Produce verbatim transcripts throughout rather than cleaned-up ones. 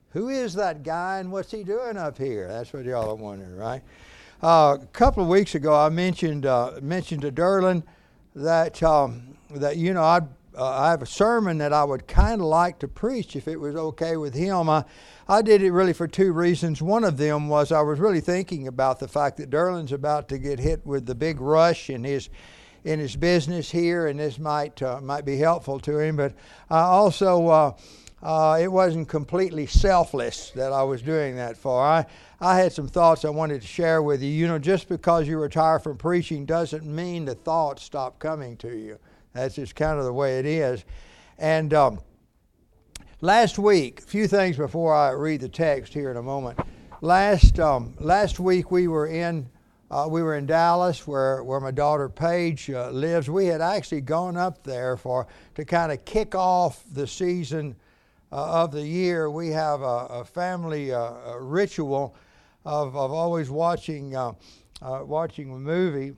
Who is that guy and what's he doing up here? That's what y'all are wondering, right? Uh, a couple of weeks ago, I mentioned uh, mentioned to Derlin that um, that you know I'd, uh, I have a sermon that I would kind of like to preach if it was okay with him. I I did it really for two reasons. One of them was I was really thinking about the fact that Derlin's about to get hit with the big rush in his in his business here, and this might uh, might be helpful to him. But I also uh, uh, it wasn't completely selfless that I was doing that for. I I had some thoughts I wanted to share with you. You know, just because you retire from preaching doesn't mean the thoughts stop coming to you. That's just kind of the way it is. And um, last week, a few things before I read the text here in a moment. Last um, last week we were in uh, we were in Dallas, where where my daughter Paige uh, lives. We had actually gone up there for to kind of kick off the season uh, of the year. We have a, a family uh, a ritual of of always watching uh, uh, watching a movie.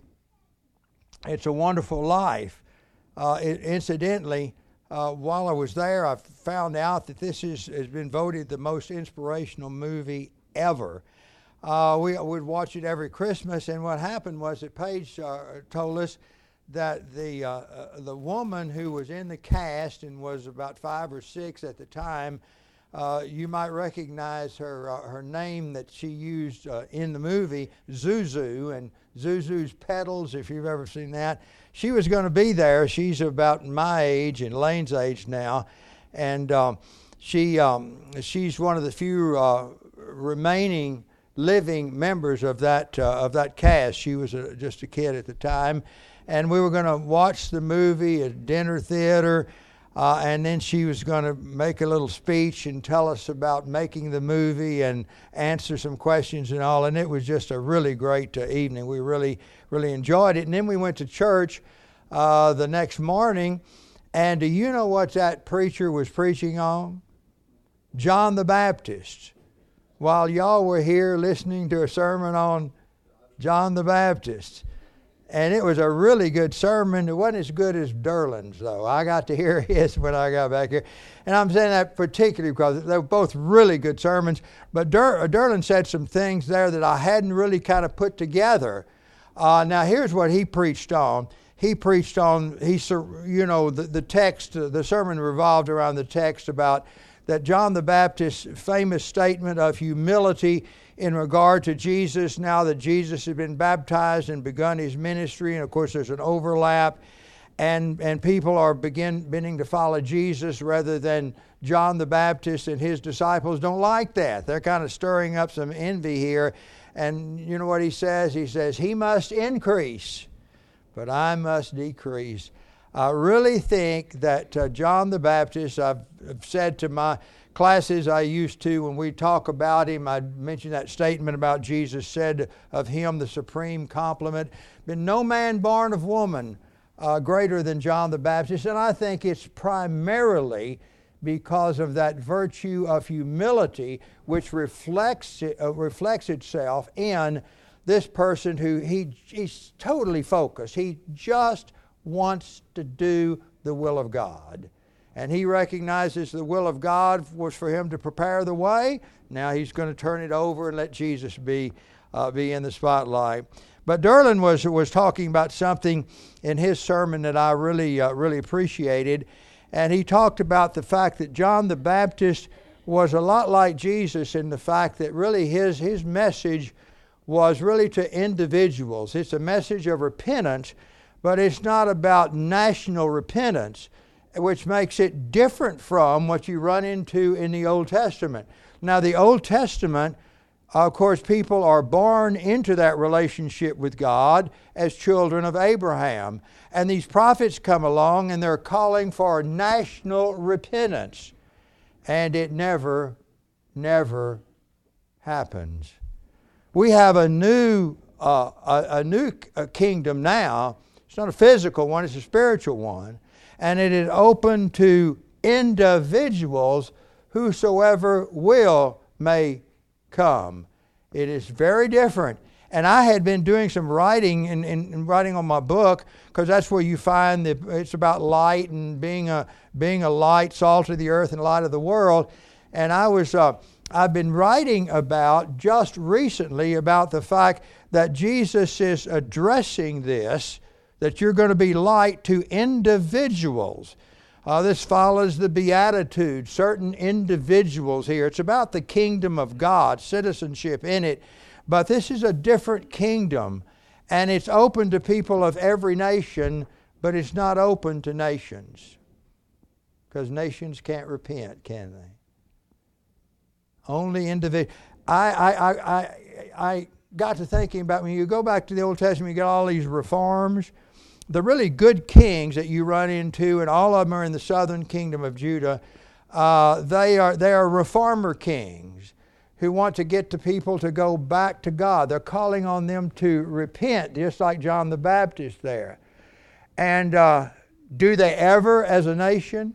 It's a Wonderful Life. Uh, it, incidentally, uh, while I was there, I found out that this is, has been voted the most inspirational movie ever. Uh, we would watch it every Christmas, and what happened was that Paige uh, told us that the uh, uh, the woman who was in the cast and was about five or six at the time, uh, you might recognize her uh, her name that she used uh, in the movie, Zuzu, and Zuzu's Petals, if you've ever seen that. She was going to be there. She's about my age and Lane's age now, and um, she um, she's one of the few uh, remaining living members of that uh, of that cast. She was a, just a kid at the time, and we were going to watch the movie at dinner theater, uh, and then she was going to make a little speech and tell us about making the movie and answer some questions and all. And it was just a really great uh, evening. We really really enjoyed it. And then we went to church uh, the next morning, and do you know what that preacher was preaching on? John the Baptist. While y'all were here listening to a sermon on John the Baptist. And it was a really good sermon. It wasn't as good as Derlin's, though. I got to hear his when I got back here. And I'm saying that particularly because they were both really good sermons. But Der- Derlin said some things there that I hadn't really kind of put together. Uh, now, here's what he preached on. He preached on, he, you know, the, the text, uh, the sermon revolved around the text about that John the Baptist's famous statement of humility in regard to Jesus, now that Jesus had been baptized and begun his ministry, and of course there's an overlap, and and people are begin, beginning to follow Jesus rather than John the Baptist, and his disciples don't like that. They're kind of stirring up some envy here, and you know what he says? He says, he must increase, but I must decrease. I really think that uh, John the Baptist, I've, I've said to my classes I used to, when we talk about him, I mentioned that statement about Jesus said of him the supreme compliment, been no man born of woman uh, greater than John the Baptist. And I think it's primarily because of that virtue of humility which reflects, uh, reflects itself in this person who he, he's totally focused. He just wants to do the will of God. And he recognizes the will of God was for him to prepare the way. Now he's going to turn it over and let Jesus be uh, be in the spotlight. But Derlin was was talking about something in his sermon that I really uh, really appreciated. And he talked about the fact that John the Baptist was a lot like Jesus in the fact that really his his message was really to individuals. It's a message of repentance, but it's not about national repentance, which makes it different from what you run into in the Old Testament. Now, the Old Testament, of course, people are born into that relationship with God as children of Abraham. And these prophets come along and they're calling for national repentance. And it never, never happens. We have a new, uh, a, a new kingdom now. It's not a physical one, it's a spiritual one. And it is open to individuals, whosoever will may come. It is very different. And I had been doing some writing and in, in, in writing on my book, because that's where you find that it's about light and being a being a light, salt of the earth, and light of the world. And I was uh, I've been writing about just recently about the fact that Jesus is addressing this, that you're going to be light to individuals. Uh, this follows the Beatitudes, certain individuals here. It's about the kingdom of God, citizenship in it. But this is a different kingdom, and it's open to people of every nation, but it's not open to nations. Because nations can't repent, can they? Only individual. I, I, I, I, I got to thinking about when you go back to the Old Testament, you get all these reforms. The really good kings that you run into, and all of them are in the southern kingdom of Judah, uh, they are they are reformer kings who want to get the people to go back to God. They're calling on them to repent, just like John the Baptist there. And uh, do they ever, as a nation?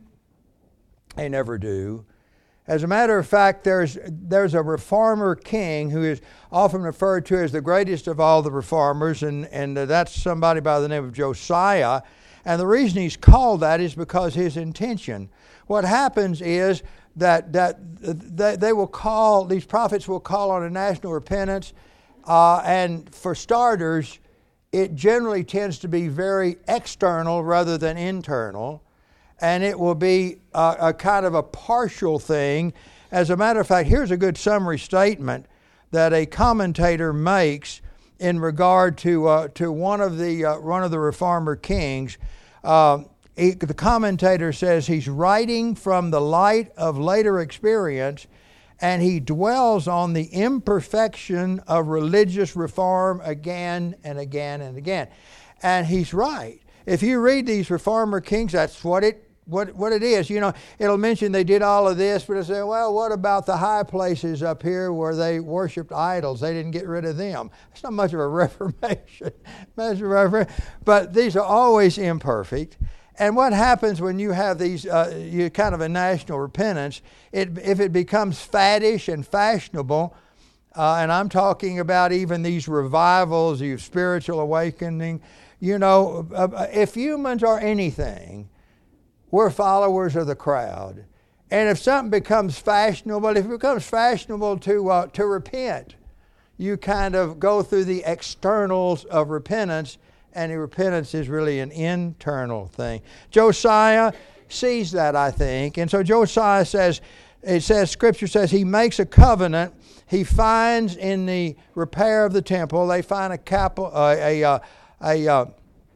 They never do. As a matter of fact, there's there's a reformer king who is often referred to as the greatest of all the reformers, and, and uh, that's somebody by the name of Josiah. And the reason he's called that is because his intention. What happens is that that they, they will call, these prophets will call on a national repentance, uh, and for starters, it generally tends to be very external rather than internal. And it will be a, a kind of a partial thing. As a matter of fact, here's a good summary statement that a commentator makes in regard to uh, to one of the uh, one of the reformer kings. Uh, he, the commentator says he's writing from the light of later experience, and he dwells on the imperfection of religious reform again and again and again. And he's right. If you read these reformer kings, that's what it What what it is. You know, it'll mention they did all of this, but it'll say, well, what about the high places up here where they worshipped idols? They didn't get rid of them. It's not much of a reformation. much of a reformation. But these are always imperfect. And what happens when you have these, uh, you kind of a national repentance, it, if it becomes faddish and fashionable, uh, and I'm talking about even these revivals, these spiritual awakening, you know, uh, if humans are anything, we're followers of the crowd. And if something becomes fashionable, if it becomes fashionable to uh, to repent, you kind of go through the externals of repentance, and the repentance is really an internal thing. Josiah sees that, I think. And so Josiah says, it says, Scripture says, he makes a covenant. He finds in the repair of the temple, they find a capital, uh, a, a, a, a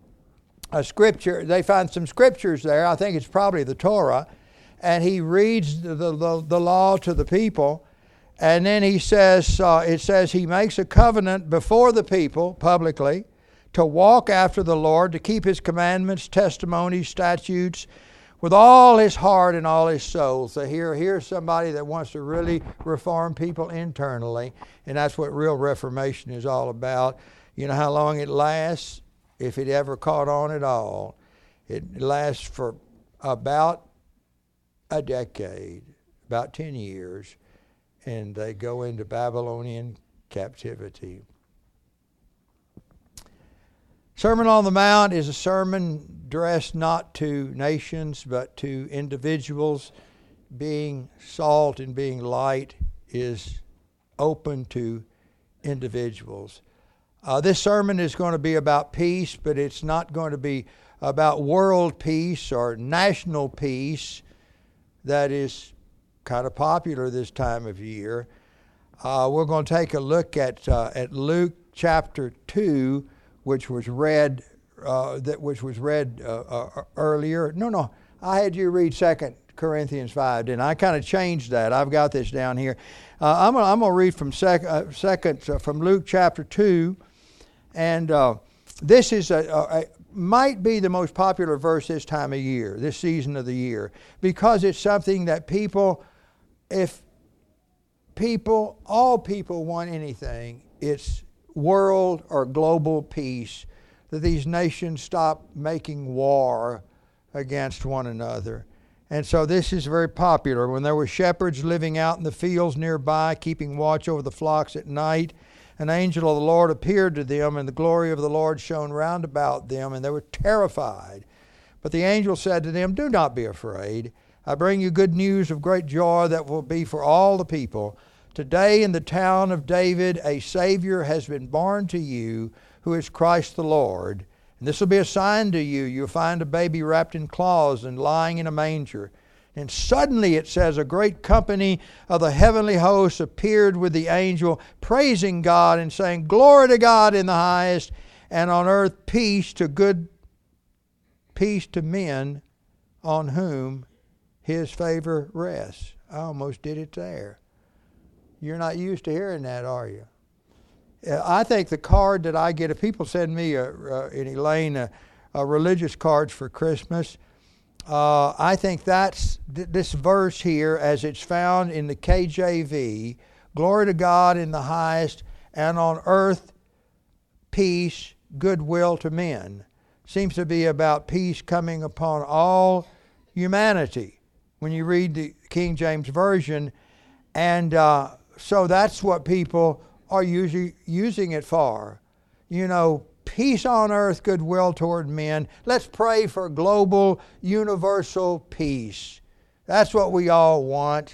A scripture, they find some scriptures there. I think it's probably the Torah. And he reads the, the, the law to the people. And then he says, uh, it says he makes a covenant before the people publicly to walk after the Lord, to keep his commandments, testimonies, statutes with all his heart and all his soul. So here, here's somebody that wants to really reform people internally. And that's what real reformation is all about. You know how long it lasts? If it ever caught on at all, it lasts for about a decade, about ten years, and they go into Babylonian captivity. Sermon on the Mount is a sermon addressed not to nations, but to individuals. Being salt and being light is open to individuals. Uh, this sermon is going to be about peace, but it's not going to be about world peace or national peace that is kind of popular this time of year. Uh, we're going to take a look at uh, at Luke chapter two, which was read uh, that which was read uh, uh, earlier. No, no, I had you read Second Corinthians five, didn't I? I kind of changed that. I've got this down here. Uh, I'm going I'm to read from sec- uh, second uh, from Luke chapter two. And uh, this is a, a, a might be the most popular verse this time of year, this season of the year, because it's something that people, if people, all people want anything, it's world or global peace, that these nations stop making war against one another. And so this is very popular. When there were shepherds living out in the fields nearby, keeping watch over the flocks at night, an angel of the Lord appeared to them, and the glory of the Lord shone round about them, and they were terrified. But the angel said to them, "Do not be afraid. I bring you good news of great joy that will be for all the people. Today in the town of David a Savior has been born to you, who is Christ the Lord. And this will be a sign to you. You'll find a baby wrapped in cloths and lying in a manger. And suddenly, it says, a great company of the heavenly hosts appeared with the angel, praising God and saying, Glory to God in the highest, and on earth peace to good, peace to men on whom His favor rests. I almost did it there. You're not used to hearing that, are you? I think the card that I get, if people send me, a, uh, in Elaine, a, a religious cards for Christmas, uh, I think that's th- this verse here, as it's found in the K J V, glory to God in the highest, and on earth peace, goodwill to men. Seems to be about peace coming upon all humanity when you read the King James Version. And uh, so that's what people are usually using it for. You know, peace on earth, goodwill toward men. Let's pray for global, universal peace. That's what we all want.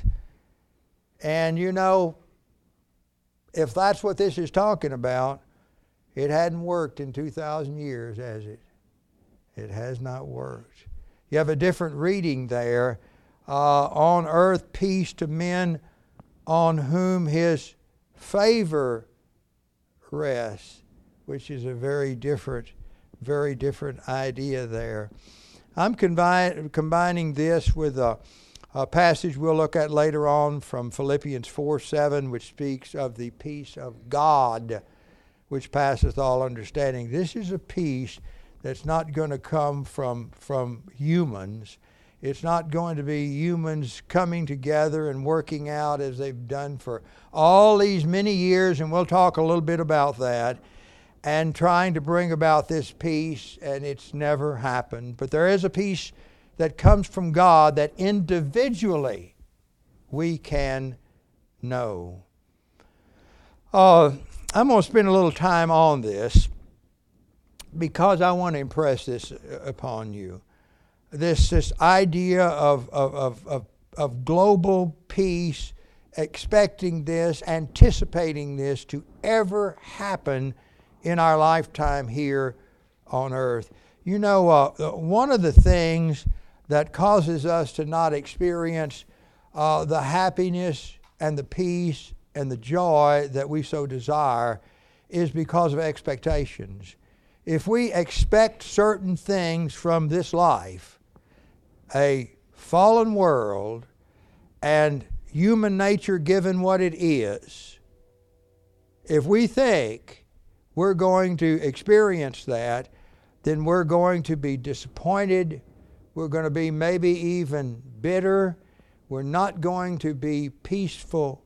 And you know, if that's what this is talking about, it hadn't worked in two thousand years, has it? It has not worked. You have a different reading there. Uh, on earth, peace to men on whom His favor rests, which is a very different, very different idea there. I'm combi- combining this with a, a passage we'll look at later on from Philippians four seven, which speaks of the peace of God, which passeth all understanding. This is a peace that's not going to come from, from humans. It's not going to be humans coming together and working out as they've done for all these many years, and we'll talk a little bit about that, and trying to bring about this peace, and it's never happened. But there is a peace that comes from God that individually we can know. Uh, I'm going to spend a little time on this because I want to impress this upon you. This this idea of, of, of, of, of global peace, expecting this, anticipating this to ever happen in our lifetime here on earth. You know, uh, one of the things that causes us to not experience uh, the happiness and the peace and the joy that we so desire is because of expectations. If we expect certain things from this life, a fallen world and human nature given what it is, if we think we're going to experience that, then we're going to be disappointed. We're going to be maybe even bitter. We're not going to be peaceful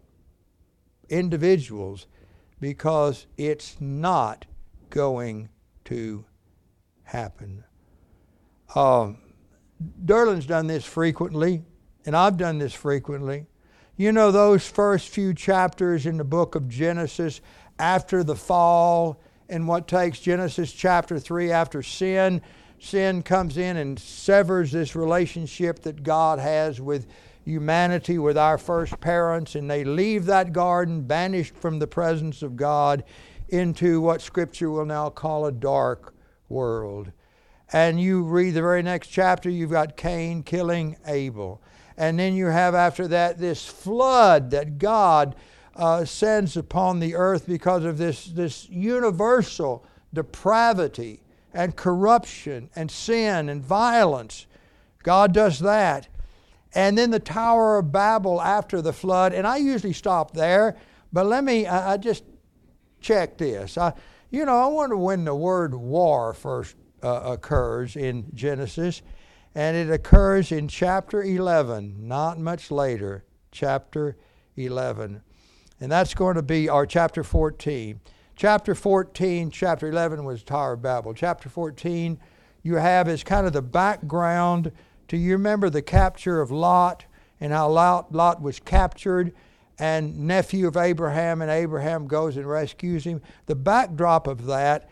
individuals because it's not going to happen. Um, Derlin's done this frequently, and I've done this frequently. You know, those first few chapters in the book of Genesis after the fall, and what takes Genesis chapter three after sin, sin comes in and severs this relationship that God has with humanity, with our first parents, and they leave that garden banished from the presence of God into what Scripture will now call a dark world. And you read the very next chapter, you've got Cain killing Abel. And then you have after that this flood that God uh, sends upon the earth because of this, this universal depravity and corruption and sin and violence. God does that. And then the Tower of Babel after the flood. And I usually stop there, but let me, I, I just check this. I, you know, I wonder when the word war first Uh, occurs in Genesis, and it occurs in chapter eleven, not much later, chapter eleven. And that's going to be our chapter fourteen. Chapter fourteen, chapter eleven was Tower of Babel. Chapter fourteen you have as kind of the background to, you remember the capture of Lot and how Lot, Lot was captured, and nephew of Abraham, and Abraham goes and rescues him. The backdrop of that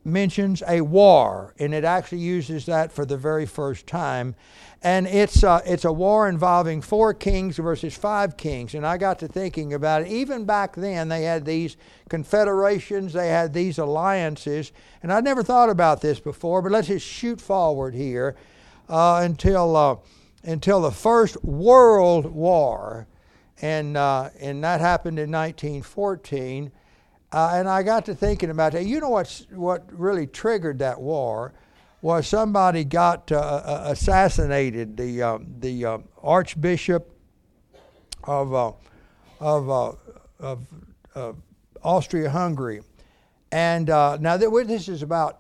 mentions a war, and it actually uses that for the very first time. And it's uh, it's a war involving four kings versus five kings. And I got to thinking about it. Even back then, they had these confederations, they had these alliances, and I'd never thought about this before. But let's just shoot forward here uh, until uh, until the First World War, and uh, and that happened in nineteen fourteen. Uh, and I got to thinking about that. You know what's, what really triggered that war was somebody got uh, assassinated. The uh, the uh, Archbishop of uh, of uh, of uh, Austria-Hungary, and uh, now this is about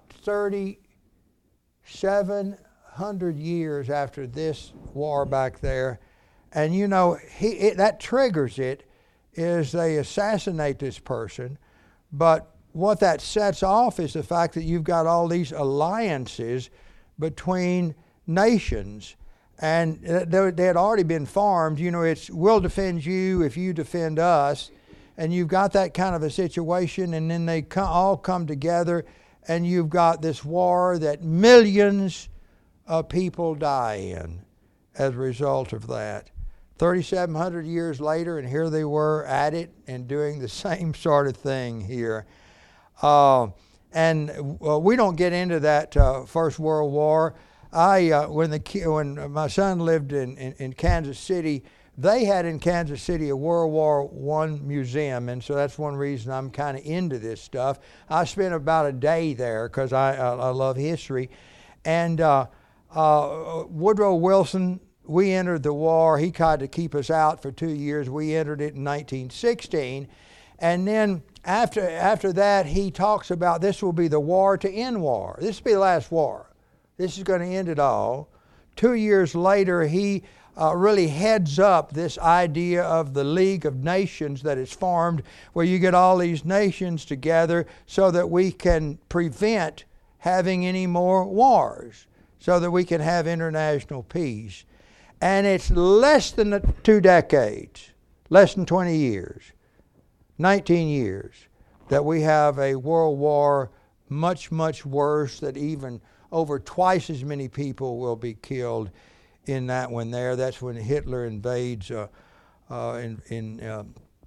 thirty-seven hundred years after this war back there, and you know he it, that triggers it is they assassinate this person. But what that sets off is the fact that you've got all these alliances between nations. And they had already been formed. You know, it's we'll defend you if you defend us. And you've got that kind of a situation. And then they all come together. And you've got this war that millions of people die in as a result of that. thirty-seven hundred years later, and here they were at it and doing the same sort of thing here. Uh, and uh, we don't get into that uh, First World War. I uh, when the when my son lived in, in, in Kansas City, they had in Kansas City a World War One museum, and so that's one reason I'm kind of into this stuff. I spent about a day there because I, I I love history, and uh, uh, Woodrow Wilson. We entered the war. He tried to keep us out for two years. We entered it in nineteen sixteen. And then after after that, he talks about this will be the war to end war. This will be the last war. This is going to end it all. Two years later, he uh, really heads up this idea of the League of Nations that is formed, where you get all these nations together so that we can prevent having any more wars, so that we can have international peace. And it's less than two decades, less than twenty years, nineteen years, that we have a world war much, much worse, that even over twice as many people will be killed in that one there. That's when Hitler invades, uh, uh, in, in, uh,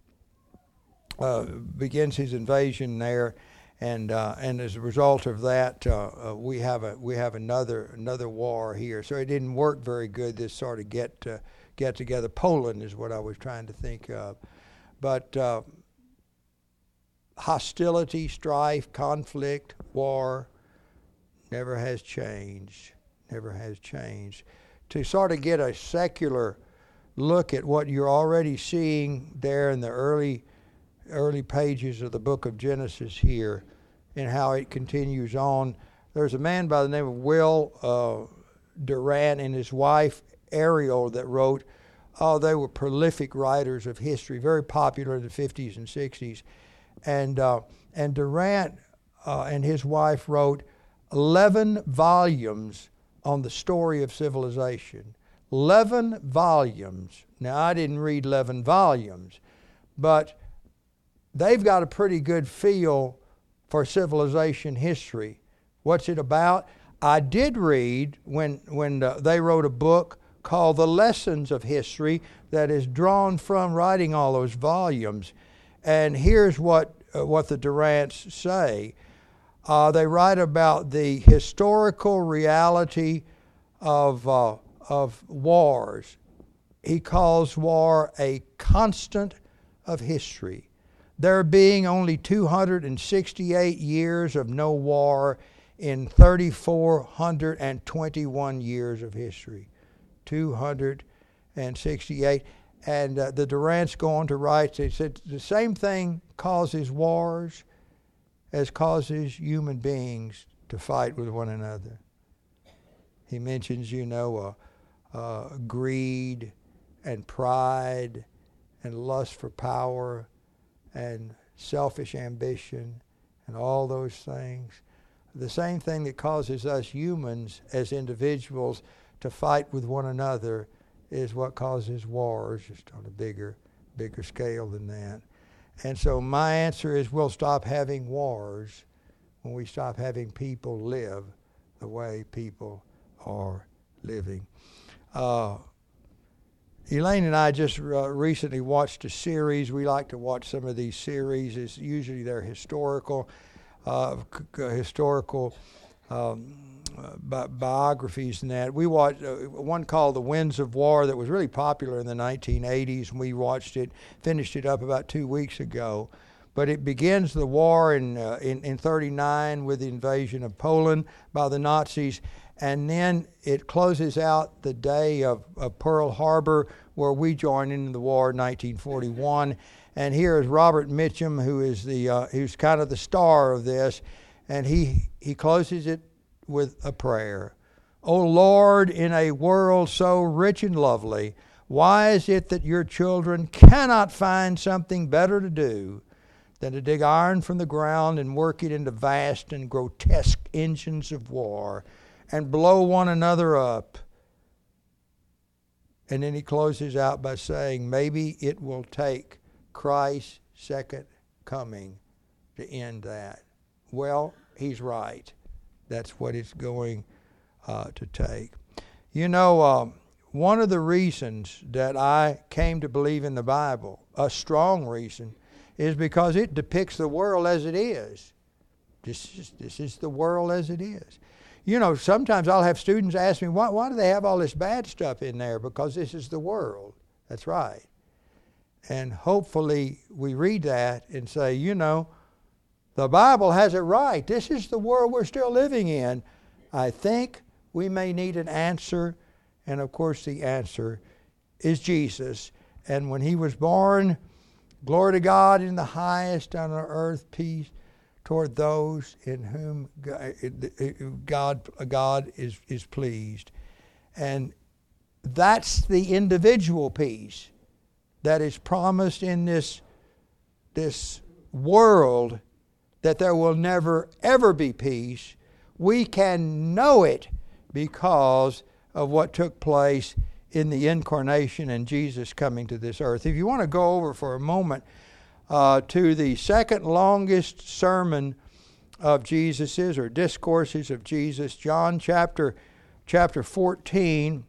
uh, begins his invasion there. And uh, and as a result of that, uh, uh, we have a we have another another war here. So it didn't work very good. This sort of get uh, get together. Poland is what I was trying to think of, but uh, hostility, strife, conflict, war never has changed. Never has changed. To sort of get a secular look at what you're already seeing there in the early. early pages of the book of Genesis here and how it continues on. There's a man by the name of Will uh, Durant and his wife Ariel that wrote, oh, they were prolific writers of history, very popular in the fifties and sixties. And, uh, and Durant uh, and his wife wrote eleven volumes on the story of civilization. eleven volumes. Now, I didn't read eleven volumes, but they've got a pretty good feel for civilization history. What's it about? I did read when when uh, they wrote a book called The Lessons of History that is drawn from writing all those volumes. And here's what uh, what the Durants say. Uh, they write about the historical reality of uh, of wars. He calls war a constant of history. There being only two hundred sixty-eight years of no war in three thousand four hundred twenty-one years of history. two hundred sixty-eight. And uh, the Durants go on to write, they said, the same thing causes wars as causes human beings to fight with one another. He mentions, you know, uh, uh, greed and pride and lust for power and selfish ambition and all those things. The same thing that causes us humans as individuals to fight with one another is what causes wars, just on a bigger, bigger scale than that. And so my answer is we'll stop having wars when we stop having people live the way people are living. Uh, Elaine and I just uh, recently watched a series. We like to watch some of these series. It's usually they're historical, uh, c- historical um, bi- biographies and that. We watched uh, one called The Winds of War that was really popular in the nineteen eighties. We watched it, finished it up about two weeks ago. But it begins the war in, uh, in, in thirty-nine with the invasion of Poland by the Nazis. And then it closes out the day of, of Pearl Harbor, where we joined in the war in nineteen forty-one. And here is Robert Mitchum, who is the uh, who's kind of the star of this, and he he closes it with a prayer. O Lord, in a world so rich and lovely, why is it that your children cannot find something better to do than to dig iron from the ground and work it into vast and grotesque engines of war and blow one another up? And then he closes out by saying, maybe it will take Christ's second coming to end that. Well, he's right. That's what it's going uh, to take. You know, um, one of the reasons that I came to believe in the Bible, a strong reason, is because it depicts the world as it is. This is, this is the world as it is. You know, sometimes I'll have students ask me, why, why do they have all this bad stuff in there? Because this is the world. That's right. And hopefully we read that and say, you know, the Bible has it right. This is the world we're still living in. I think we may need an answer. And of course the answer is Jesus. And when he was born, glory to God in the highest, on earth peace toward those in whom God, God is, is pleased. And that's the individual peace that is promised in this, this world, that there will never, ever be peace. We can know it because of what took place in the incarnation and Jesus coming to this earth. If you want to go over for a moment uh, to the second longest sermon of Jesus's, or discourses of Jesus, John chapter chapter fourteen,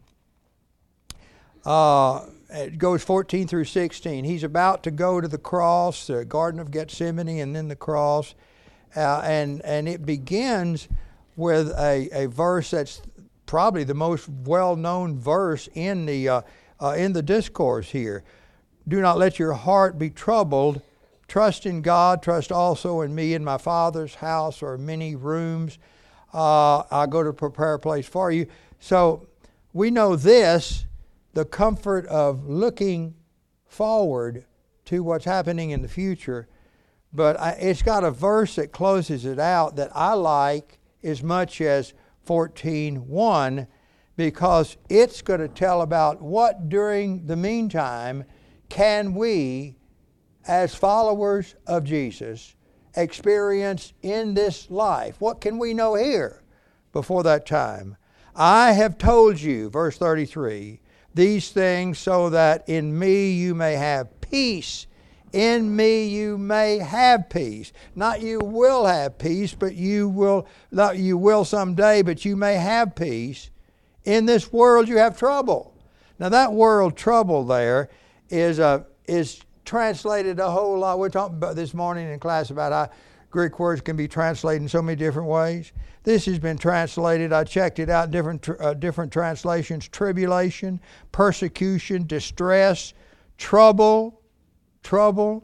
uh, it goes fourteen through sixteen. He's about to go to the cross, the Garden of Gethsemane, and then the cross, uh, and and it begins with a, a verse that's probably the most well-known verse in the uh, uh, in the discourse here. Do not let your heart be troubled. Trust in God. Trust also in me. In my Father's house are many rooms. Uh, I go to prepare a place for you. So we know this, the comfort of looking forward to what's happening in the future. But I, it's got a verse that closes it out that I like as much as fourteen one, because it's going to tell about what during the meantime can we, as followers of Jesus, experience in this life. What can we know here before that time? I have told you, verse thirty-three, these things so that in me you may have peace. In me you may have peace. Not you will have peace, but you will, not you will someday, but you may have peace. In this world you have trouble. Now that word trouble there is a, is translated a whole lot. We're talking about this morning in class about how Greek words can be translated in so many different ways. This has been translated, I checked it out, different uh, different translations: tribulation, persecution, distress, trouble, trouble.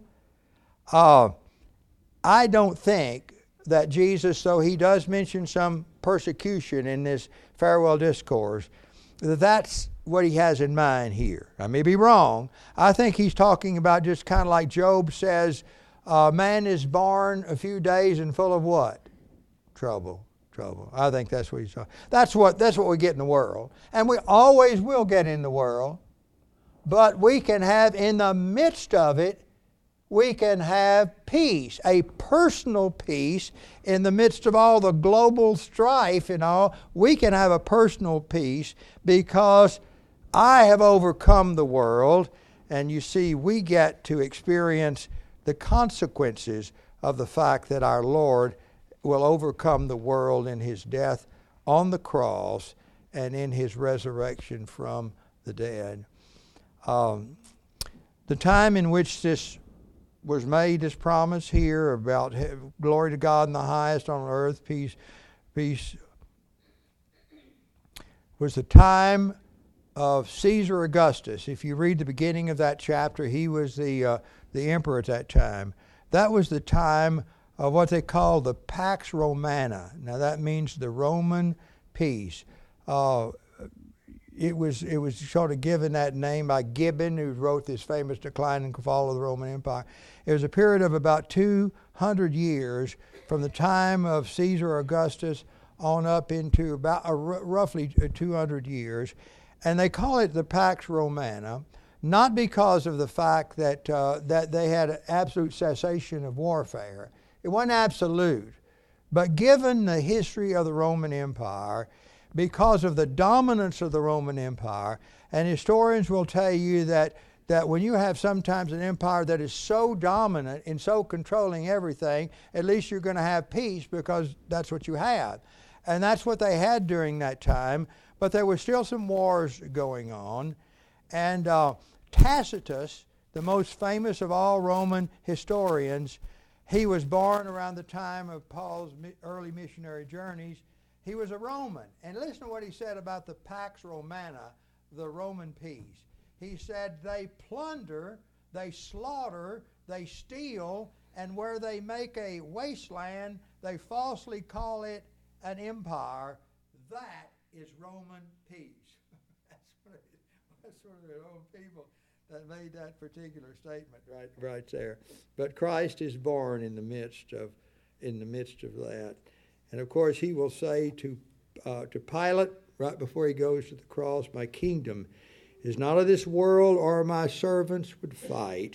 Uh, I don't think that Jesus, though he does mention some persecution in this farewell discourse, that that's what he has in mind here. I may be wrong. I think he's talking about just kind of like Job says, uh, man is born a few days and full of what? Trouble. Trouble. I think that's what he's talking. That's what, that's what we get in the world. And we always will get in the world. But we can have, in the midst of it, we can have peace, a personal peace in the midst of all the global strife and all. We can have a personal peace because I have overcome the world. And you see, we get to experience the consequences of the fact that our Lord will overcome the world in his death on the cross and in his resurrection from the dead. Um, the time in which this was made, this promise here about glory to God in the highest, on earth peace, peace, was the time of Caesar Augustus. If you read the beginning of that chapter, he was the uh, the emperor at that time. That was the time of what they call the Pax Romana. Now that means the Roman peace. Uh, it was it was sort of given that name by Gibbon, who wrote this famous Decline and Fall of the Roman Empire. It was a period of about two hundred years from the time of Caesar Augustus on up into about uh, r- roughly two hundred years. And they call it the Pax Romana, not because of the fact that uh, that they had an absolute cessation of warfare. It wasn't absolute. But given the history of the Roman Empire, because of the dominance of the Roman Empire, and historians will tell you that, that when you have sometimes an empire that is so dominant and so controlling everything, at least you're going to have peace because that's what you have. And that's what they had during that time. But there were still some wars going on. And uh, Tacitus, the most famous of all Roman historians, he was born around the time of Paul's early missionary journeys. He was a Roman. And listen to what he said about the Pax Romana, the Roman peace. He said, they plunder, they slaughter, they steal, and where they make a wasteland, they falsely call it an empire. That is Roman peace. That's one of the, that's one of the old people that made that particular statement right, right there. But Christ is born in the midst of, in the midst of that, and of course he will say to uh, to Pilate right before he goes to the cross, "My kingdom is not of this world, or my servants would fight."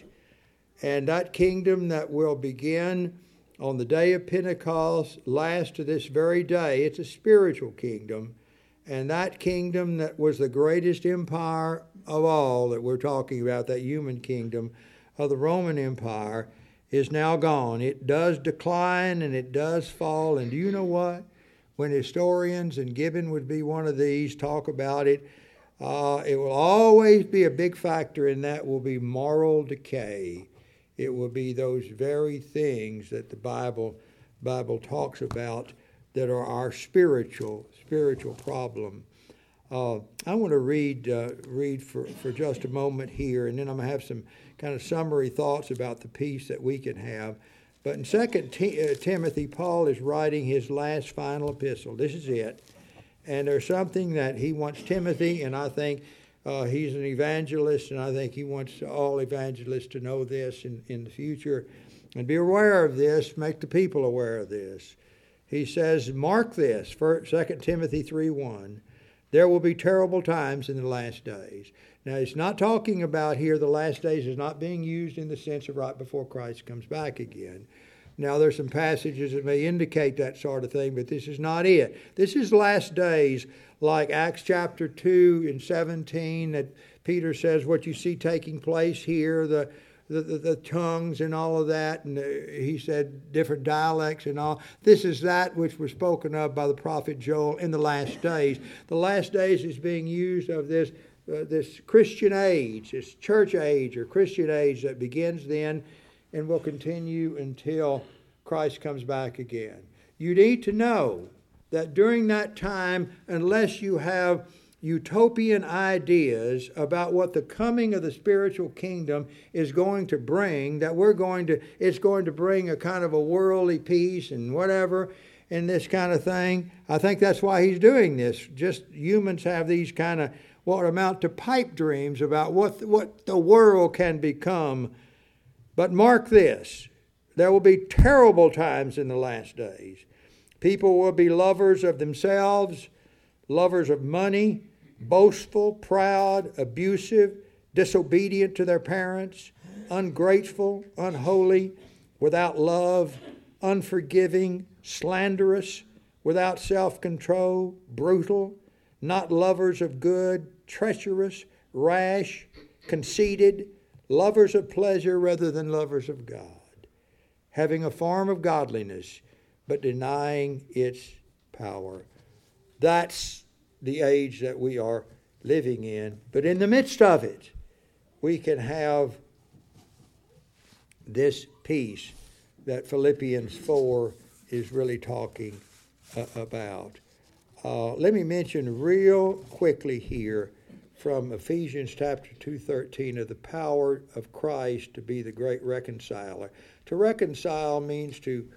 And that kingdom that will begin on the day of Pentecost lasts to this very day. It's a spiritual kingdom. And that kingdom that was the greatest empire of all that we're talking about, that human kingdom of the Roman Empire, is now gone. It does decline and it does fall. And do you know what? When historians, and Gibbon would be one of these, talk about it, uh, it will always be a big factor in that will be moral decay. It will be those very things that the Bible Bible talks about that are our spiritual spiritual problem. Uh, I want to read uh, read for, for just a moment here, and then I'm going to have some kind of summary thoughts about the peace that we can have. But in Second Timothy, Paul is writing his last final epistle. This is it. And there's something that he wants Timothy, and I think uh, he's an evangelist, and I think he wants all evangelists to know this in, in the future and be aware of this, make the people aware of this. He says, mark this, Second Timothy three one, there will be terrible times in the last days. Now, it's not talking about here, the last days is not being used in the sense of right before Christ comes back again. Now, there's some passages that may indicate that sort of thing, but this is not it. This is last days, like Acts chapter two and seventeen, that Peter says what you see taking place here, the The, the, the tongues and all of that, and the, he said different dialects and all. This is that which was spoken of by the prophet Joel in the last days. The last days is being used of this uh, this Christian age, this church age or Christian age that begins then and will continue until Christ comes back again. You need to know that during that time, unless you have utopian ideas about what the coming of the spiritual kingdom is going to bring, that we're going to, it's going to bring a kind of a worldly peace and whatever, and this kind of thing. I think that's why he's doing this. Just humans have these kind of what amount to pipe dreams about what, what the world can become. But mark this, there will be terrible times in the last days. People will be lovers of themselves, lovers of money, boastful, proud, abusive, disobedient to their parents, ungrateful, unholy, without love, unforgiving, slanderous, without self-control, brutal, not lovers of good, treacherous, rash, conceited, lovers of pleasure rather than lovers of God, having a form of godliness, but denying its power. That's the age that we are living in. But in the midst of it, we can have this peace that Philippians four is really talking uh, about. Uh, let me mention real quickly here from Ephesians chapter two thirteen of the power of Christ to be the great reconciler. To reconcile means to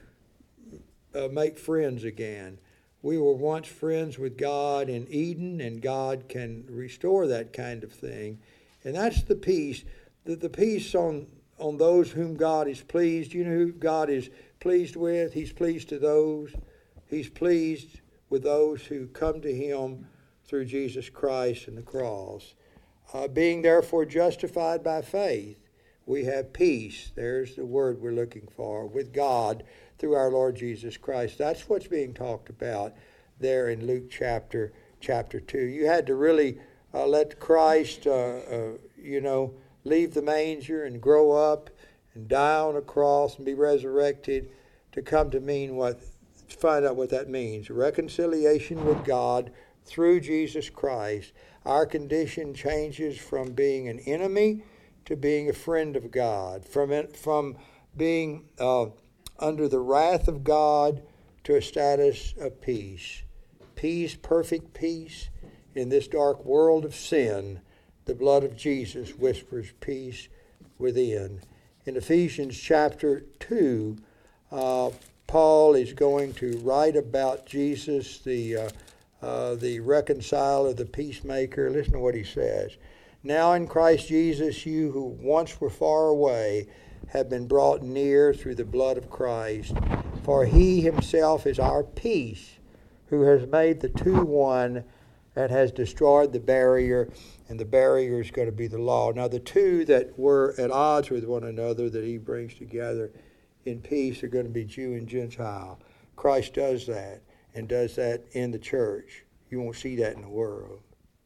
uh, make friends again. We were once friends with God in Eden, and God can restore that kind of thing. And that's the peace, the, the peace on, on those whom God is pleased. You know who God is pleased with? He's pleased to those. He's pleased with those who come to him through Jesus Christ and the cross. Uh, being therefore justified by faith, we have peace. There's the word we're looking for, with God through our Lord Jesus Christ. That's what's being talked about there in Luke chapter chapter two. You had to really uh, let Christ, uh, uh, you know, leave the manger and grow up and die on a cross and be resurrected to come to mean what, to find out what that means. Reconciliation with God through Jesus Christ. Our condition changes from being an enemy to being a friend of God, from it, from being uh, under the wrath of God to a status of peace. Peace, perfect peace in this dark world of sin. The blood of Jesus whispers peace within. In Ephesians chapter two, uh, Paul is going to write about Jesus, the uh, uh, the reconciler, the peacemaker. Listen to what he says. Now in Christ Jesus, you who once were far away have been brought near through the blood of Christ. For he himself is our peace, who has made the two one and has destroyed the barrier, and the barrier is going to be the law. Now the two that were at odds with one another that he brings together in peace are going to be Jew and Gentile. Christ does that, and does that in the church. You won't see that in the world.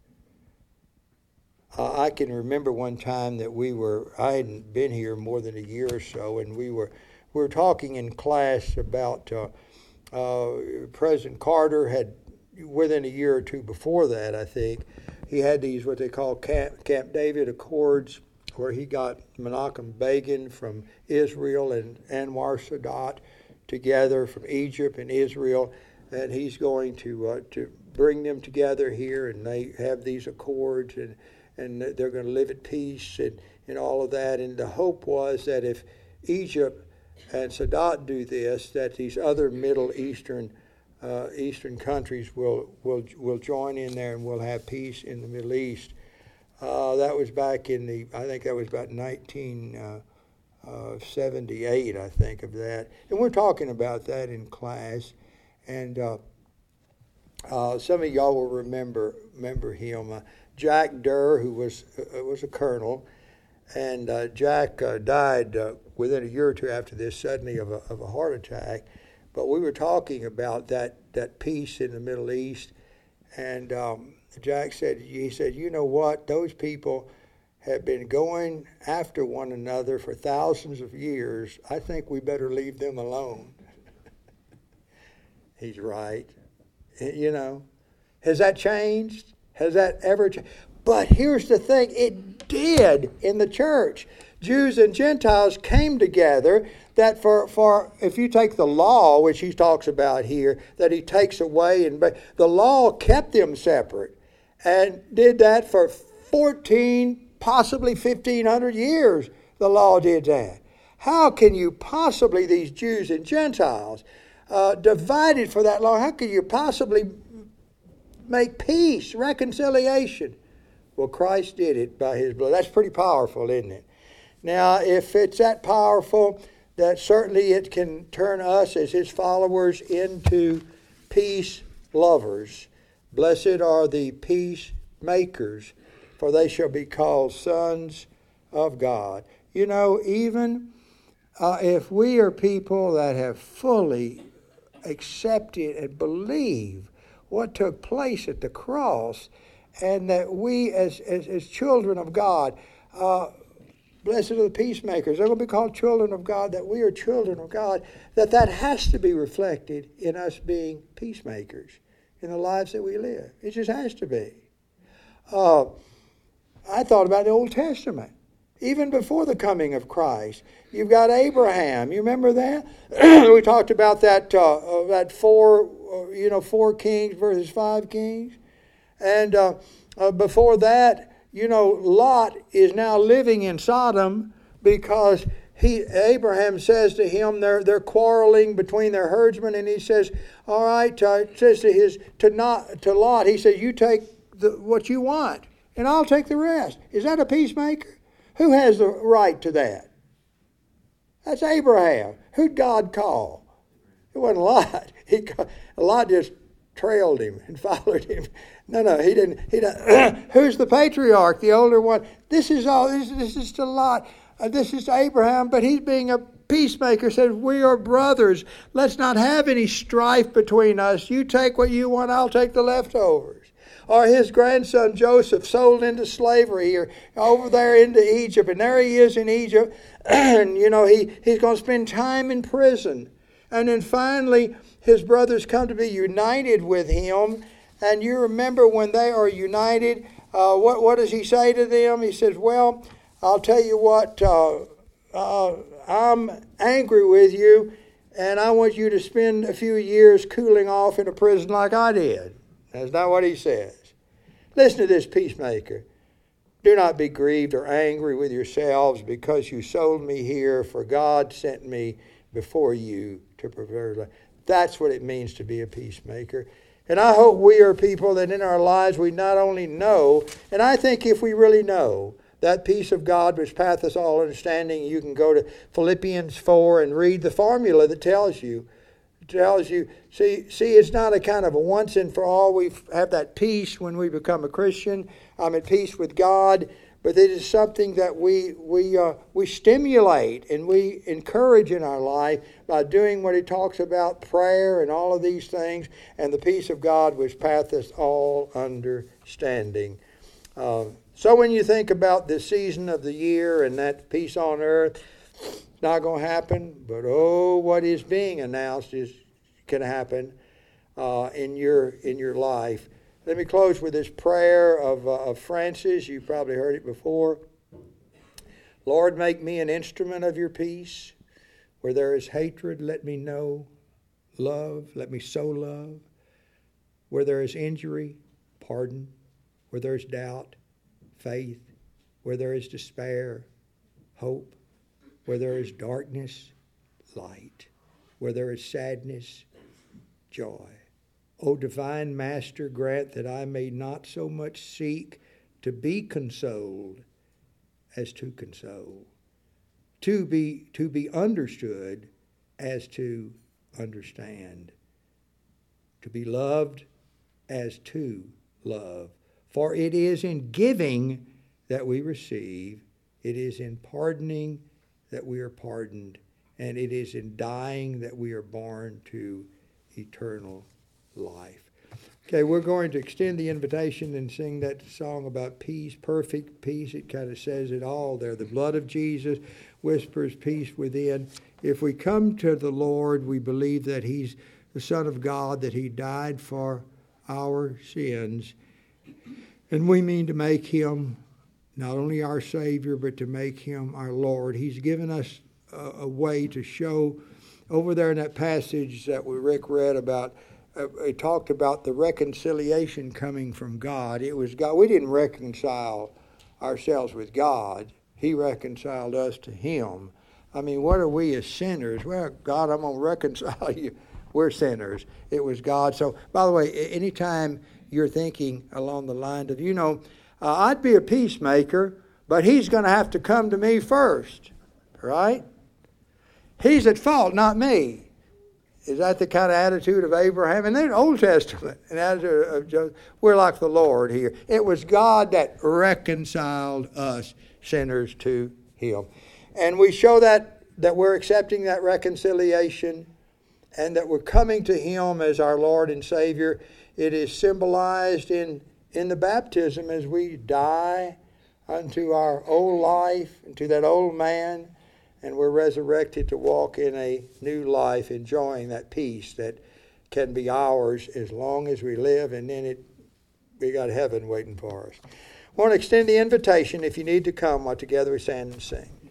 Uh, I can remember one time that we were, I hadn't been here more than a year or so, and we were we were talking in class about uh, uh, President Carter had, within a year or two before that, I think, he had these what they call Camp, Camp David Accords, where he got Menachem Begin from Israel and Anwar Sadat together from Egypt and Israel, and he's going to uh, to bring them together here, and they have these accords, and and they're going to live at peace and, and all of that. And the hope was that if Egypt and Sadat do this, that these other Middle Eastern uh, Eastern countries will, will will join in there, and we'll have peace in the Middle East. Uh, that was back in the, I think that was about nineteen seventy-eight, I think, of that. And we're talking about that in class. And uh, uh, some of y'all will remember remember him. Uh, Jack Durr, who was uh, was a colonel, and uh, Jack uh, died uh, within a year or two after this suddenly of a, of a heart attack. But we were talking about that, that peace in the Middle East, and um, Jack said, he said, you know what, those people have been going after one another for thousands of years. I think we better leave them alone. He's right. You know, has that changed? Has that ever changed? But here's the thing, it did in the church. Jews and Gentiles came together, that for, for if you take the law, which he talks about here, that he takes away, and the law kept them separate, and did that for fourteen, possibly fifteen hundred years, the law did that. How can you possibly, these Jews and Gentiles, uh, divided for that long, how can you possibly make peace, reconciliation? Well, Christ did it by his blood. That's pretty powerful, isn't it? Now, if it's that powerful, that certainly it can turn us as his followers into peace lovers. Blessed are the peacemakers, for they shall be called sons of God. You know, even uh, if we are people that have fully accepted and believe what took place at the cross, and that we as, as, as children of God, uh, blessed are the peacemakers. They're going to be called children of God, that we are children of God, that that has to be reflected in us being peacemakers in the lives that we live. It just has to be. Uh, I thought about the Old Testament. Even before the coming of Christ, you've got Abraham. You remember that? We talked about that. Uh, that four, uh, you know, four kings versus five kings, and uh, uh, before that, you know, Lot is now living in Sodom because he Abraham says to him, they're they're quarreling between their herdsmen, and he says, "All right," uh, says to his to not to Lot, he says, "You take the, what you want, and I'll take the rest." Is that a peacemaker? Who has the right to that? That's Abraham. Who'd God call? It wasn't Lot. He Lot just trailed him and followed him. No, no, he didn't. He didn't. Who's the patriarch, the older one? This is all. This, this is to Lot. Uh, this is to Abraham, but he's being a peacemaker. Says, "We are brothers. Let's not have any strife between us. You take what you want. I'll take the leftovers." Or his grandson Joseph sold into slavery or over there into Egypt. And there he is in Egypt. And, you know, he, he's going to spend time in prison. And then finally, his brothers come to be united with him. And you remember when they are united, uh, what, what does he say to them? He says, "Well, I'll tell you what, uh, uh, I'm angry with you, and I want you to spend a few years cooling off in a prison like I did." That's not what he says. Listen to this peacemaker. "Do not be grieved or angry with yourselves because you sold me here, for God sent me before you to prepare life." That's what it means to be a peacemaker. And I hope we are people that in our lives we not only know, and I think if we really know that peace of God which passeth all understanding, you can go to Philippians four and read the formula that tells you tells you, see, see, it's not a kind of a once and for all. We have that peace when we become a Christian. I'm at peace with God, but it is something that we we uh, we stimulate and we encourage in our life by doing what he talks about, prayer and all of these things, and the peace of God which passeth all understanding. Uh, so when you think about the season of the year and that peace on earth, it's not going to happen, but oh, what is being announced is can happen uh, in your in your life. Let me close with this prayer of, uh, of Francis. You've probably heard it before. "Lord, make me an instrument of your peace. Where there is hatred, let me know love. Let me sow love. Where there is injury, pardon. Where there is doubt, faith. Where there is despair, hope. Where there is darkness, light. Where there is sadness, joy. O divine Master, grant that I may not so much seek to be consoled as to console, to be, to be understood as to understand, to be loved as to love. For it is in giving that we receive, it is in pardoning that we are pardoned, and it is in dying that we are born to eternal life." Okay, we're going to extend the invitation and sing that song about peace, perfect peace. It kind of says it all there. The blood of Jesus whispers peace within. If we come to the Lord, we believe that he's the Son of God, that he died for our sins, and we mean to make him not only our Savior, but to make him our Lord. He's given us a, a way to show. Over there in that passage that we Rick read about, uh, it talked about the reconciliation coming from God. It was God. We didn't reconcile ourselves with God. He reconciled us to him. I mean, what are we as sinners? Well, God, I'm going to reconcile you. We're sinners. It was God. So, by the way, anytime you're thinking along the line of, you know, Uh, I'd be a peacemaker, but he's going to have to come to me first, right? He's at fault, not me. Is that the kind of attitude of Abraham? And then the Old Testament, and attitude of Joseph, we're like the Lord here. It was God that reconciled us sinners to him. And we show that, that we're accepting that reconciliation and that we're coming to him as our Lord and Savior. It is symbolized in in the baptism as we die unto our old life, to that old man, and we're resurrected to walk in a new life, enjoying that peace that can be ours as long as we live, and then it we got heaven waiting for us. I want to extend the invitation if you need to come while together we stand and sing.